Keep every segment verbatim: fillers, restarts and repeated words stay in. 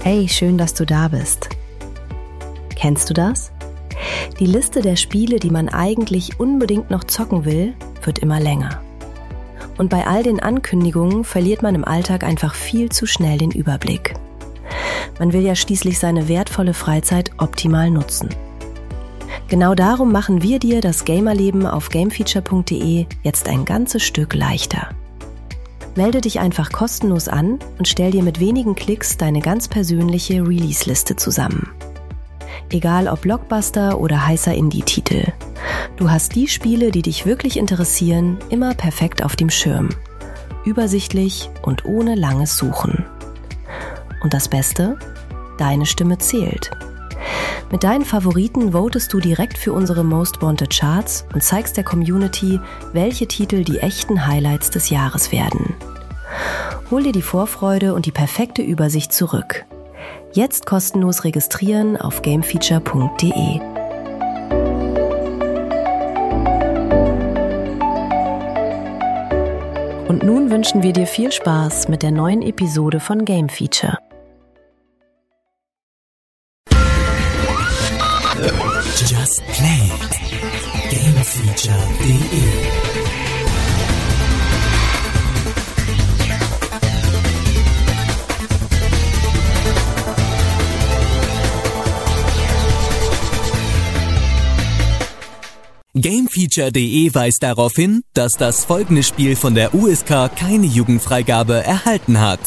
Hey, schön, dass du da bist. Kennst du das? Die Liste der Spiele, die man eigentlich unbedingt noch zocken will, wird immer länger. Und bei all den Ankündigungen verliert man im Alltag einfach viel zu schnell den Überblick. Man will ja schließlich seine wertvolle Freizeit optimal nutzen. Genau darum machen wir dir das Gamerleben auf gamefeature punkt de jetzt ein ganzes Stück leichter. Melde dich einfach kostenlos an und stell dir mit wenigen Klicks deine ganz persönliche Release-Liste zusammen. Egal ob Blockbuster oder heißer Indie-Titel. Du hast die Spiele, die dich wirklich interessieren, immer perfekt auf dem Schirm. Übersichtlich und ohne langes Suchen. Und das Beste? Deine Stimme zählt. Mit deinen Favoriten votest du direkt für unsere Most Wanted Charts und zeigst der Community, welche Titel die echten Highlights des Jahres werden. Hol dir die Vorfreude und die perfekte Übersicht zurück. Jetzt kostenlos registrieren auf gamefeature punkt de. Und nun wünschen wir dir viel Spaß mit der neuen Episode von Game Feature. Just Play it. gamefeature punkt de gamefeature punkt de weist darauf hin, dass das folgende Spiel von der U S K keine Jugendfreigabe erhalten hat.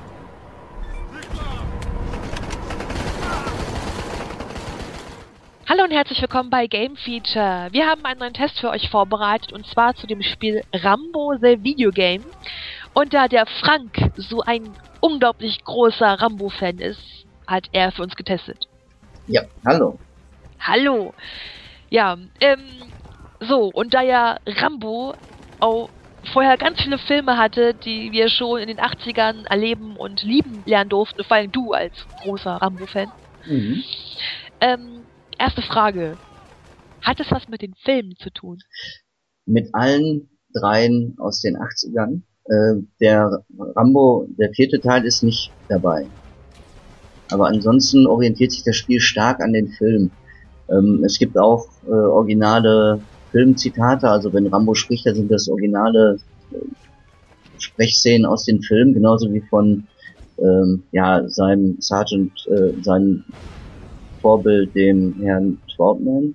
Hallo und herzlich willkommen bei Game Feature. Wir haben einen neuen Test für euch vorbereitet und zwar zu dem Spiel Rambo the Video Game. Und da der Frank so ein unglaublich großer Rambo-Fan ist, hat er für uns getestet. Ja, hallo. Hallo. Ja, ähm, so, und da ja Rambo auch vorher ganz viele Filme hatte, die wir schon in den achtzigern erleben und lieben lernen durften, vor allem du als großer Rambo-Fan. Mhm. Ähm, erste Frage. Hat es was mit den Filmen zu tun? Mit allen dreien aus den achtzigern. Äh, der Rambo, der vierte Teil, ist nicht dabei. Aber ansonsten orientiert sich das Spiel stark an den Filmen. Ähm, es gibt auch äh, originale Filmzitate, also wenn Rambo spricht, da sind das originale äh, Sprechszenen aus den Filmen, genauso wie von ähm, ja seinem Sergeant, äh, seinem Vorbild, dem Herrn Trautmann.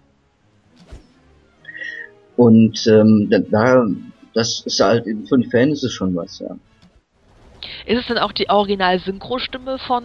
Und ähm, da, das ist halt, für die Fans ist es schon was, ja. Ist es denn auch die Original-Synchro-Stimme von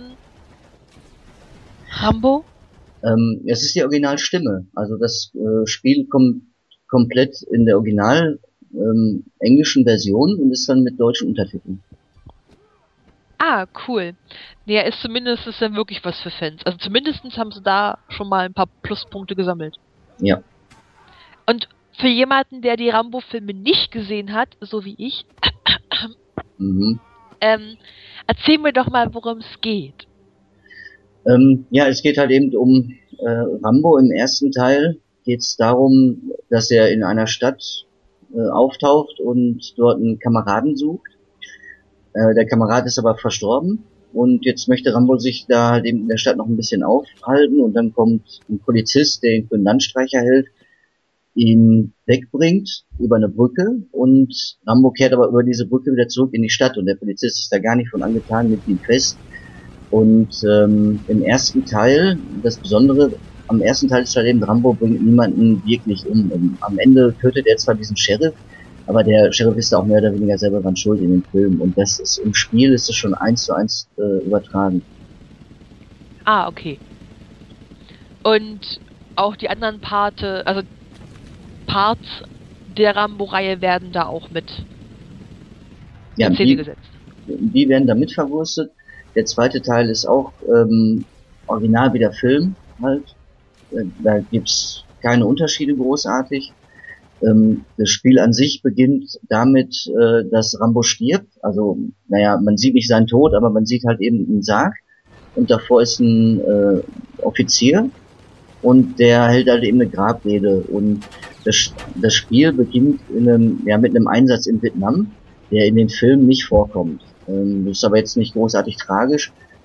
Rambo? Ähm, es ist die Originalstimme. Also das äh, Spiel kommt komplett in der original ähm, englischen Version und ist dann mit deutschen Untertiteln. Ah, cool. Ja, ist zumindest ist dann wirklich was für Fans. Also zumindest haben sie da schon mal ein paar Pluspunkte gesammelt. Ja. Und für jemanden, der die Rambo-Filme nicht gesehen hat, so wie ich, mhm. ähm, erzähl mir doch mal, worum es geht. Ähm, ja, es geht halt eben um äh, Rambo. Im ersten Teil geht es darum, dass er in einer Stadt äh, auftaucht und dort einen Kameraden sucht. Äh, der Kamerad ist aber verstorben und jetzt möchte Rambo sich da halt eben in der Stadt noch ein bisschen aufhalten und dann kommt ein Polizist, der ihn für einen Landstreicher hält, ihn wegbringt über eine Brücke und Rambo kehrt aber über diese Brücke wieder zurück in die Stadt und der Polizist ist da gar nicht von angetan, mit ihm fest. Und ähm, im ersten Teil, das Besondere am ersten Teil ist halt eben, Rambo bringt niemanden wirklich um. Und am Ende tötet er zwar diesen Sheriff, aber der Sheriff ist da auch mehr oder weniger selber dran schuld in dem Film. Und das ist im Spiel ist es schon eins zu eins äh, übertragen. Ah, okay. Und auch die anderen Parte, also Parts der Rambo-Reihe werden da auch mit ja, in Szene gesetzt. Die werden da mit verwurstet. Der zweite Teil ist auch ähm, original wie der Film halt. Äh, da gibt's keine Unterschiede großartig. Ähm, das Spiel an sich beginnt damit, äh, dass Rambo stirbt. Also, naja, man sieht nicht seinen Tod, aber man sieht halt eben einen Sarg. Und davor ist ein äh, Offizier. Und der hält halt eben eine Grabrede. Und das, das Spiel beginnt in einem, ja, mit einem Einsatz in Vietnam, der in den Filmen nicht vorkommt. Das ist aber jetzt nicht großartig tragisch.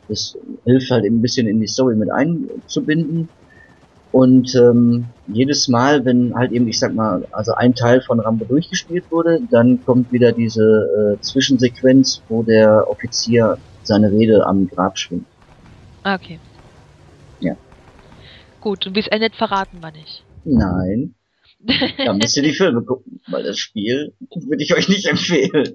Das hilft halt eben ein bisschen in die Story mit einzubinden. Und ähm, jedes Mal, wenn halt eben, ich sag mal, also ein Teil von Rambo durchgespielt wurde, dann kommt wieder diese äh, Zwischensequenz, wo der Offizier seine Rede am Grab schwingt. Ah, okay. Ja. Gut, und wie es endet, verraten wir nicht. Nein. Da müsst ihr die Filme gucken, weil das Spiel würde ich euch nicht empfehlen.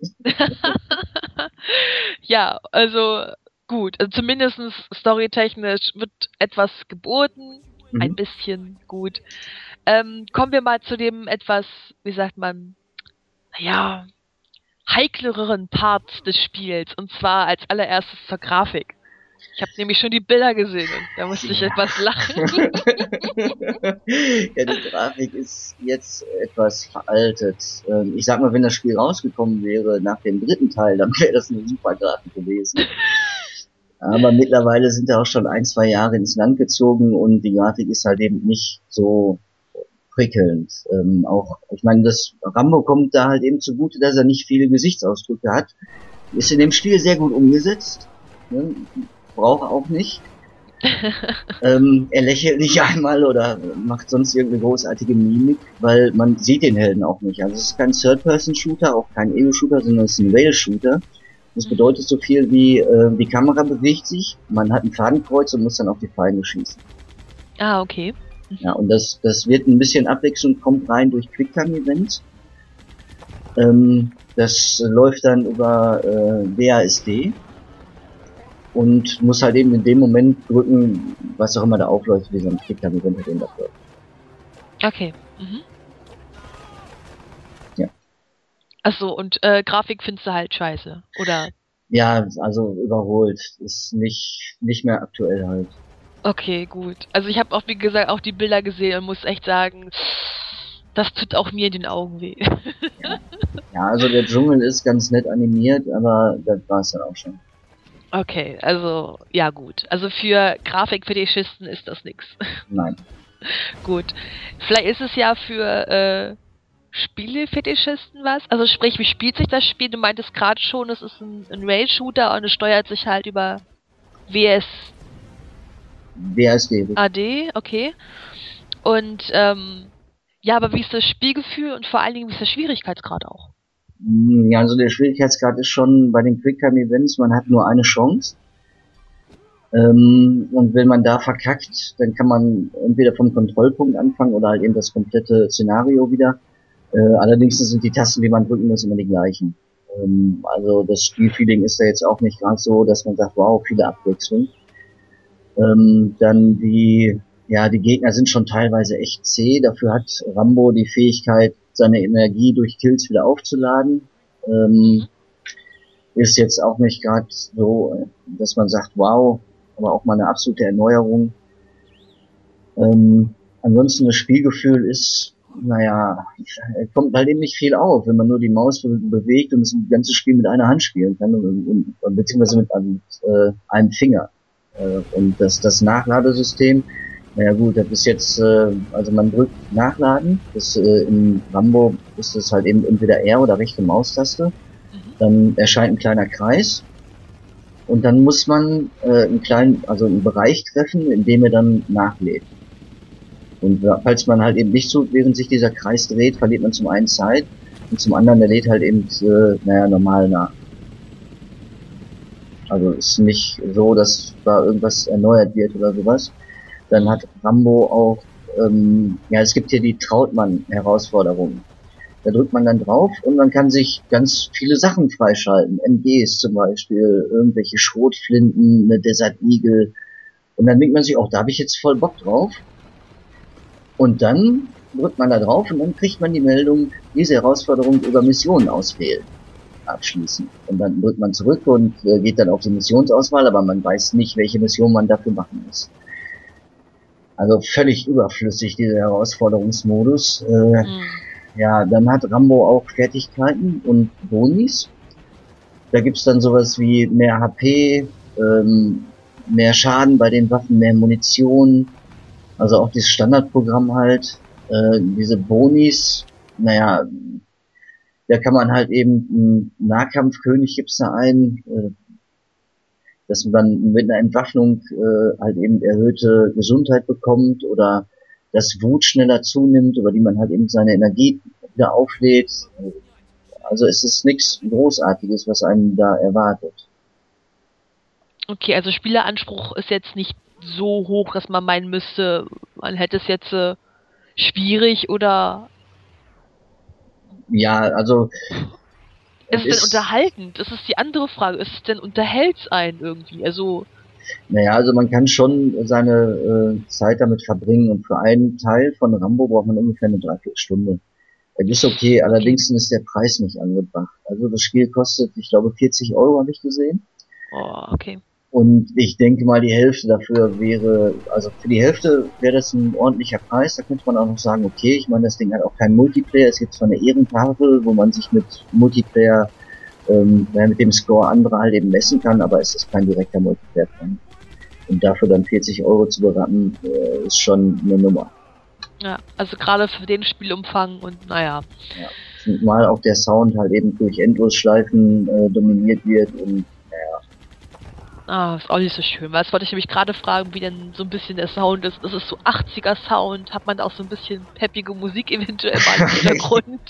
Ja, also gut, also zumindest storytechnisch wird etwas geboten, Mhm. ein bisschen gut. Ähm, kommen wir mal zu dem etwas, wie sagt man, naja, heikleren Part des Spiels, und zwar als allererstes zur Grafik. Ich habe nämlich schon die Bilder gesehen und da musste ich Ja. etwas lachen. Ja, die Grafik ist jetzt etwas veraltet. Ähm, Ich sag mal, wenn das Spiel rausgekommen wäre nach dem dritten Teil, dann wäre das eine super Grafik gewesen. Aber mittlerweile sind da auch schon ein, zwei Jahre ins Land gezogen und die Grafik ist halt eben nicht so prickelnd. Ähm, auch, ich meine, das Rambo kommt da halt eben zugute, dass er nicht viele Gesichtsausdrücke hat. Ist in dem Spiel sehr gut umgesetzt. Ne? Braucht auch nicht. ähm, er lächelt nicht einmal oder macht sonst irgendeine großartige Mimik, weil man sieht den Helden auch nicht. Also es ist kein Third-Person-Shooter, auch kein Ego-Shooter, sondern es ist ein Rail-Shooter. Das bedeutet so viel wie, äh, die Kamera bewegt sich, man hat ein Fadenkreuz und muss dann auf die Feinde schießen. Ah, okay. Ja, und das, das wird ein bisschen Abwechslung, kommt rein durch Quicktime-Events. Ähm, das läuft dann über äh, W A S D und muss halt eben in dem Moment drücken, was auch immer da aufläuft, wie so ein Quicktime-Event halt eben abläuft. Okay. Mhm. Ja. Achso, und äh, Grafik findest du halt scheiße, oder? Ja, also überholt. Ist nicht, nicht mehr aktuell halt. Okay, gut. Also ich habe auch, wie gesagt, auch die Bilder gesehen und muss echt sagen, das tut auch mir in den Augen weh. Ja. Ja, also der Dschungel ist ganz nett animiert, aber das war's dann auch schon. Okay, also ja gut. Also für Grafikfetischisten ist das nix. Nein. Gut. Vielleicht ist es ja für äh, Spielefetischisten was. Also sprich, wie spielt sich das Spiel? Du meintest gerade schon, es ist ein, ein Rail-Shooter und es steuert sich halt über W S W A S D. A D, okay. Und ähm, ja, aber wie ist das Spielgefühl und vor allen Dingen, wie ist der Schwierigkeitsgrad auch? Ja, also der Schwierigkeitsgrad ist schon bei den Quicktime-Events, man hat nur eine Chance. Ähm, und wenn man da verkackt, dann kann man entweder vom Kontrollpunkt anfangen oder halt eben das komplette Szenario wieder. Äh, allerdings sind die Tasten, die man drücken muss, immer die gleichen. Ähm, also das Spielfeeling ist da jetzt auch nicht gerade so, dass man sagt, wow, viele Abwechslung. Ähm, dann die, ja, die Gegner sind schon teilweise echt zäh. Dafür hat Rambo die Fähigkeit, seine Energie durch Kills wieder aufzuladen. Ähm, ist jetzt auch nicht gerade so, dass man sagt, wow, aber auch mal eine absolute Erneuerung. Ähm, ansonsten das Spielgefühl ist, naja, kommt halt eben nicht viel auf, wenn man nur die Maus be bewegt und das ganze Spiel mit einer Hand spielen kann, und, und, beziehungsweise mit, mit äh, einem Finger. Äh, und das, das Nachladesystem, naja gut, das ist jetzt, äh, also man drückt Nachladen, das äh, in Rambo ist das halt eben entweder R oder rechte Maustaste, dann erscheint ein kleiner Kreis und dann muss man äh, einen kleinen, also einen Bereich treffen, in dem er dann nachlädt. Und falls man halt eben nicht so, während sich dieser Kreis dreht, verliert man zum einen Zeit und zum anderen, der lädt halt eben, äh, naja, normal nach. Also ist nicht so, dass da irgendwas erneuert wird oder sowas. Dann hat Rambo auch, ähm, ja, es gibt hier die Trautmann-Herausforderung. Da drückt man dann drauf und man kann sich ganz viele Sachen freischalten. M Gs zum Beispiel, irgendwelche Schrotflinten, eine Desert Eagle. Und dann denkt man sich, auch da habe ich jetzt voll Bock drauf. Und dann drückt man da drauf und dann kriegt man die Meldung, diese Herausforderung über Missionen auswählen, abschließen. Und dann drückt man zurück und äh, geht dann auf die Missionsauswahl, aber man weiß nicht, welche Mission man dafür machen muss. Also völlig überflüssig, dieser Herausforderungsmodus. Äh, mhm. Ja, dann hat Rambo auch Fertigkeiten und Bonis. Da gibt's dann sowas wie mehr H P, ähm, mehr Schaden bei den Waffen, mehr Munition. Also auch dieses Standardprogramm halt, äh, diese Bonis, naja, da kann man halt eben einen Nahkampfkönig gibt's da ein, äh, dass man mit einer Entwaffnung äh, halt eben erhöhte Gesundheit bekommt oder dass Wut schneller zunimmt, über die man halt eben seine Energie wieder auflädt. Also es ist nichts Großartiges, was einen da erwartet. Okay, also Spieleranspruch ist jetzt nicht so hoch, dass man meinen müsste, man hätte es jetzt äh, schwierig oder... Ja, also... Ist es denn unterhaltend? Das ist die andere Frage. Ist es denn unterhält's einen irgendwie? Also... Naja, also man kann schon seine äh, Zeit damit verbringen und für einen Teil von Rambo braucht man ungefähr eine Dreiviertelstunde. Das ist okay, allerdings okay. Ist der Preis nicht angebracht. Also das Spiel kostet, ich glaube, vierzig Euro habe ich gesehen. Oh, okay. Und ich denke mal, die Hälfte dafür wäre, also für die Hälfte wäre das ein ordentlicher Preis. Da könnte man auch noch sagen, okay, ich meine, das Ding hat auch keinen Multiplayer. Es gibt zwar eine Ehrentafel, wo man sich mit Multiplayer ähm, mit dem Score andere halt eben messen kann, aber es ist kein direkter Multiplayer dran. Und dafür dann vierzig Euro zu beraten, äh, ist schon eine Nummer. Ja, also gerade für den Spielumfang und naja. Ja, zumal auch der Sound halt eben durch Endlosschleifen äh, dominiert wird und naja. Ah, ist auch nicht so schön, weil das wollte ich nämlich gerade fragen, wie denn so ein bisschen der Sound ist. Das ist so achtziger Sound, hat man da auch so ein bisschen peppige Musik eventuell mal im Hintergrund?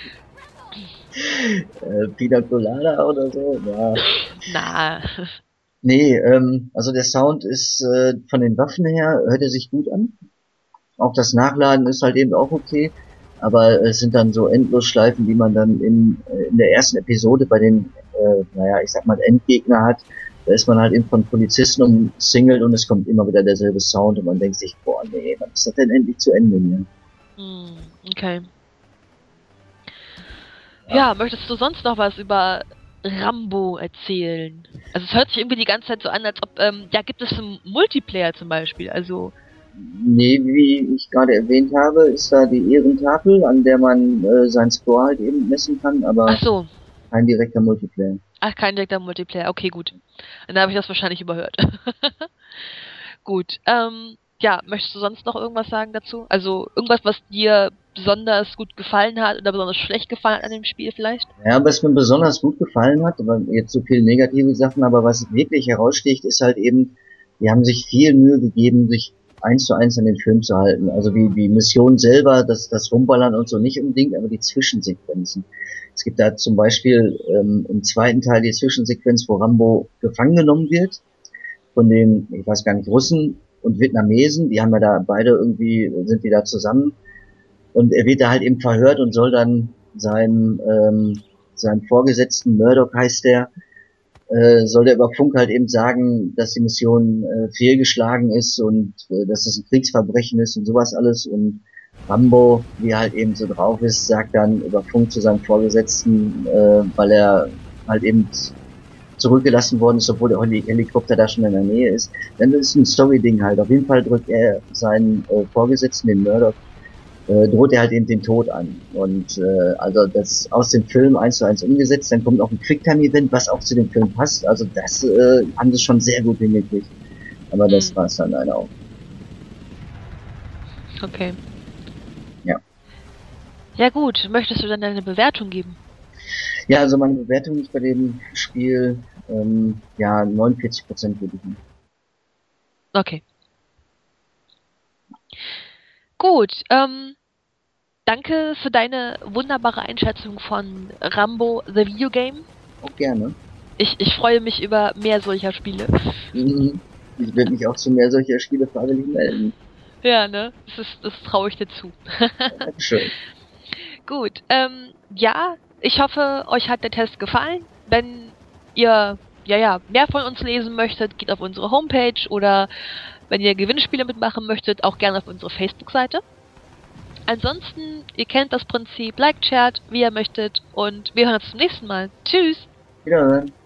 äh, Pina Colada oder so? Ja. Na. Nee, ähm, also der Sound ist äh, von den Waffen her, hört er sich gut an. Auch das Nachladen ist halt eben auch okay, aber es sind dann so Endlosschleifen, die man dann in, in der ersten Episode bei den, äh, naja, ich sag mal Endgegner hat. Da ist man halt eben von Polizisten umsingelt und es kommt immer wieder derselbe Sound und man denkt sich, boah, nee, wann ist das denn endlich zu Ende hier? Hm, okay. Ja. ja, möchtest du sonst noch was über Rambo erzählen? Also es hört sich irgendwie die ganze Zeit so an, als ob, ähm, ja, gibt es einen Multiplayer zum Beispiel, also... Nee, wie ich gerade erwähnt habe, ist da die Ehrentafel, an der man äh, sein Score halt eben messen kann, aber Ach so. Kein direkter Multiplayer. Ach, kein direkter Multiplayer, okay, gut. Dann habe ich das wahrscheinlich überhört. Gut, ähm, ja, möchtest du sonst noch irgendwas sagen dazu? Also irgendwas, was dir besonders gut gefallen hat oder besonders schlecht gefallen hat an dem Spiel vielleicht? Ja, was mir besonders gut gefallen hat, aber jetzt so viele negative Sachen, aber was wirklich heraussticht, ist halt eben, die haben sich viel Mühe gegeben, sich eins zu eins an den Film zu halten. Also wie die Mission selber, das, das Rumballern und so nicht unbedingt, aber die Zwischensequenzen. Es gibt da zum Beispiel ähm, im zweiten Teil die Zwischensequenz, wo Rambo gefangen genommen wird von den, ich weiß gar nicht, Russen und Vietnamesen. Die haben ja da beide irgendwie, sind die da zusammen. Und er wird da halt eben verhört und soll dann seinem, ähm, seinem Vorgesetzten, Murdoch heißt der, äh, soll der über Funk halt eben sagen, dass die Mission äh, fehlgeschlagen ist und äh, dass das ein Kriegsverbrechen ist und sowas alles. Und Rambo, wie er halt eben so drauf ist, sagt dann über Funk zu seinem Vorgesetzten, äh, weil er halt eben zurückgelassen worden ist, obwohl der Helikopter da schon in der Nähe ist. Dann ist ein Story-Ding halt. Auf jeden Fall drückt er seinen äh, Vorgesetzten, den Murdoch, äh, droht er halt eben den Tod an. Und äh, also das aus dem Film eins zu eins umgesetzt. Dann kommt auch ein Quicktime-Event, was auch zu dem Film passt. Also das äh, haben sie schon sehr gut hingekriegt. Aber mhm. das war es dann leider auch. Okay. Ja. Ja gut, möchtest du dann deine Bewertung geben? Ja, also meine Bewertung ist bei dem Spiel ähm, ja neunundvierzig Prozent würde ich nehmen. Okay. Gut, ähm, danke für deine wunderbare Einschätzung von Rambo The Video Game. Auch gerne. Ich, ich freue mich über mehr solcher Spiele. Mhm. Ich werde mich auch zu mehr solcher Spiele freiwillig melden. Ja, ne? Das, ist, das traue ich dir zu. Dankeschön. Gut, ähm, ja, ich hoffe, euch hat der Test gefallen. Wenn ihr, ja, ja, mehr von uns lesen möchtet, geht auf unsere Homepage oder wenn ihr Gewinnspiele mitmachen möchtet, auch gerne auf unsere Facebook-Seite. Ansonsten, ihr kennt das Prinzip, liked, shared, wie ihr möchtet und wir hören uns zum nächsten Mal. Tschüss! Wiederhören.